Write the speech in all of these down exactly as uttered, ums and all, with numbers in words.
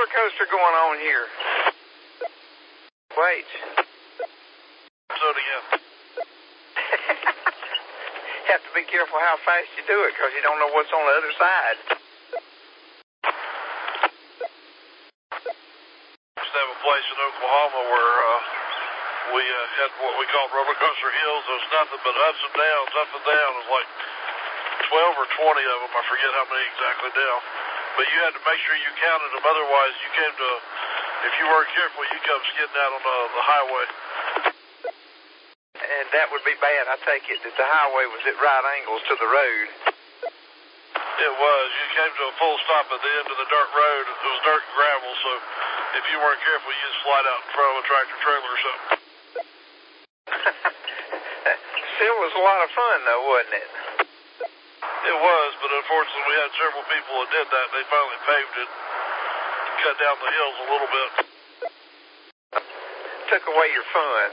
roller coaster going on here. Wait. So again. You have to be careful how fast you do it because you don't know what's on the other side. Used to have a place in Oklahoma where uh, we uh, had what we called roller coaster hills. There was nothing but ups and downs, up and down. It was like twelve or twenty of them. I forget how many exactly down. But you had to make sure you counted them. Otherwise, you came to, if you weren't careful, you come skidding out on the, the highway. And that would be bad, I take it, that the highway was at right angles to the road. It was. You came to a full stop at the end of the dirt road. It was dirt and gravel, so if you weren't careful, you'd slide out in front of a tractor trailer or something. Still was a lot of fun, though, wasn't it? It was, but unfortunately we had several people that did that. They finally paved it, cut down the hills a little bit. Took away your fun.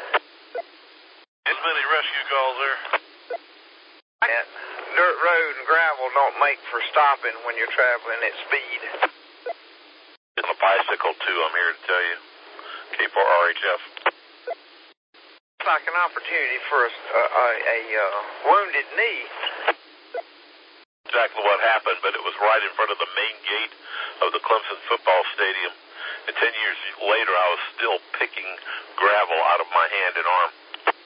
As many rescue calls there. And dirt road and gravel don't make for stopping when you're traveling at speed. On a bicycle, too, I'm here to tell you. K four R H F. It's like an opportunity for a, a, a, a uh, wounded knee. Exactly what happened, but it was right in front of the main gate of the Clemson football stadium. And ten years later, I was still picking gravel out of my hand and arm.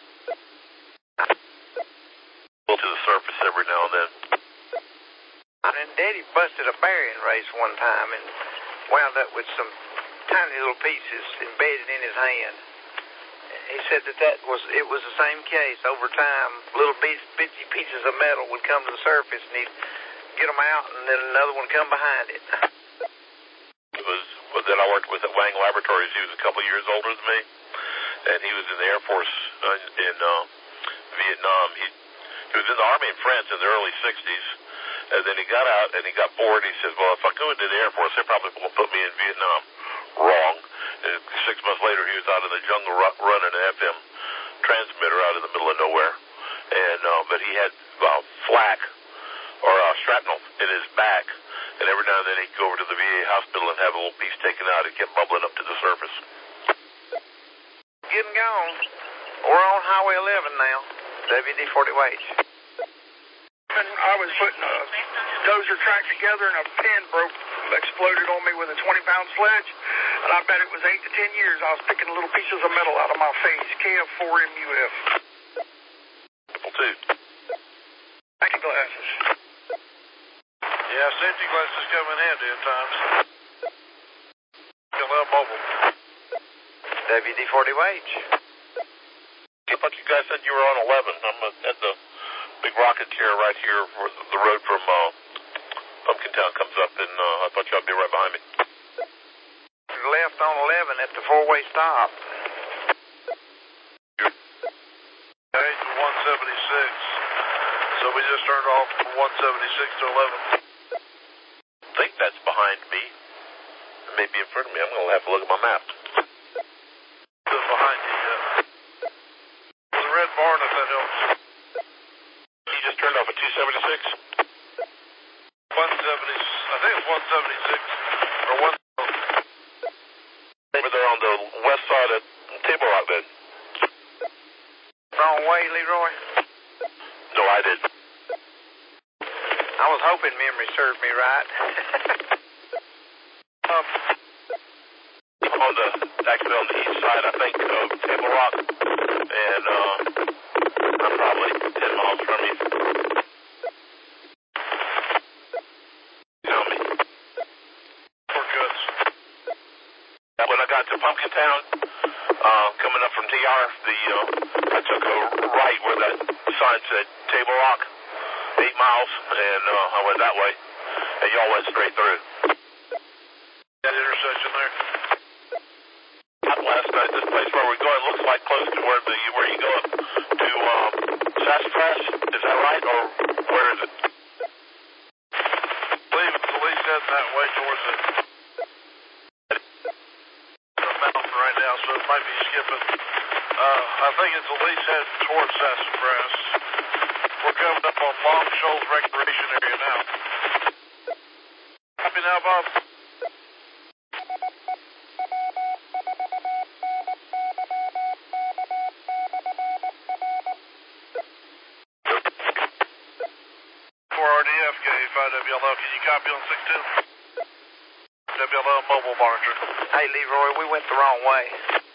To the surface every now and then. And Daddy busted a bearing race one time and wound up with some tiny little pieces embedded in his hand. He said that that was, it was the same case. Over time, little piece, bitty pieces of metal would come to the surface and he'd get them out and then another one come behind it. It was, was that I worked with at Wang Laboratories. He was a couple years older than me, and he was in the Air Force uh, in uh, Vietnam. He He was in the Army in France in the early sixties, and then he got out and he got bored. He said, well, if I go into the Air Force, they probably won't put me in Vietnam. Wrong. And six months later, he was out in the jungle running an F M transmitter out in the middle of nowhere. And uh, But he had uh, flak or uh, shrapnel in his back, and every now and then he'd go over to the V A hospital and have a little piece taken out. It kept bubbling up to the surface. Getting gone. We're on Highway eleven now. W D forty H. I was putting a dozer track together and a pin broke, exploded on me with a twenty pound sledge. And I bet it was eight to ten years I was picking little pieces of metal out of my face. K F four M U F. Triple two. Safety glasses. Yeah, safety glasses come in handy at times. Get a little mobile. W D forty H. I thought you guys said you were on eleven. I'm at the big rocket chair right here where the road from uh, Pumpkin Town comes up, and uh, I thought y'all would be right behind me. Left on eleven at the four-way stop. Eight to one seventy-six. So we just turned off from one seventy-six to eleven. I think that's behind me. It may be in front of me. I'm going to have to look at my map. Just behind you, yeah. There's a red barn if that helps. You just turned off at two seventy-six? one seventy, I think it's one seventy-six or one. Over there on the west side of Table Rock then. Wrong way, Leroy? No, I did. I was hoping memory served me right. um, on the, actually on the east side, I think, of Table Rock. And uh, I'm probably ten miles from you. Tell me. Shortcuts. When I got to Pumpkin Town, uh, coming up from T R, the uh, I took a right where that sign said Table Rock, eight miles, and uh, I went that way, and y'all went straight through. That intersection there. Not last night. This place where we're going looks like close to where the where you go up to um, Sassafras. Is that right, or where is it? I believe it's at least heading that way towards it. Mountain right now, so it might be skipping. Uh, I think it's at least heading towards Sassafras. We're coming up on Long Shoals Recreation Area now. Happy now, Bob? W L L. Can you copy on six two? W L L mobile monitor. Hey, Leroy, we went the wrong way.